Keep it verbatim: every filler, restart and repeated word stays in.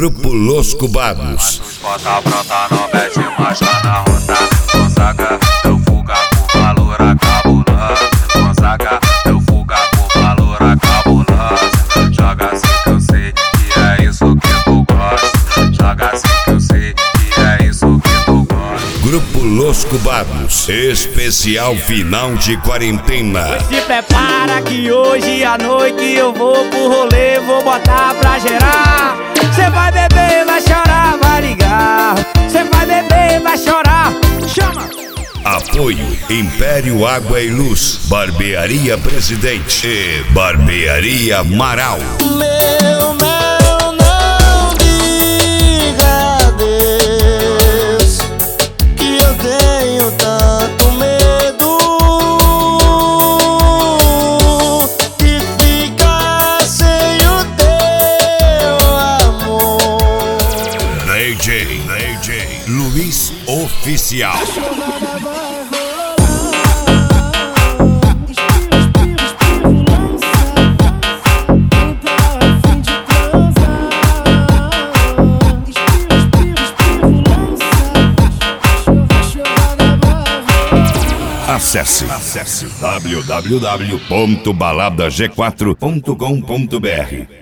Grupo Los Cubados. Bota pronta, não mete marcha na ronda. Gonzaga, eu fuga por valor a cabuloso. Gonzaga, eu fuga por valor a cabuloso. Joga assim que eu sei que é isso que tu gosta. Joga assim que eu sei que é isso que tu gosta. Grupo Los Cubados, especial final de quarentena. Se prepara que hoje à noite eu vou pro rolê, vou botar pra gerar. Cê vai beber, vai chorar, vai ligar. Cê vai beber, vai chorar. Chama! Apoio Império Água e Luz, Barbearia Presidente e Barbearia Amaral. Meu mel, não diga adeus, que eu tenho tanto medo de ficar sem o teu amor. D J, D J Luiz Oficial. Acesse, acesse w w w ponto balada g quatro ponto com ponto b r.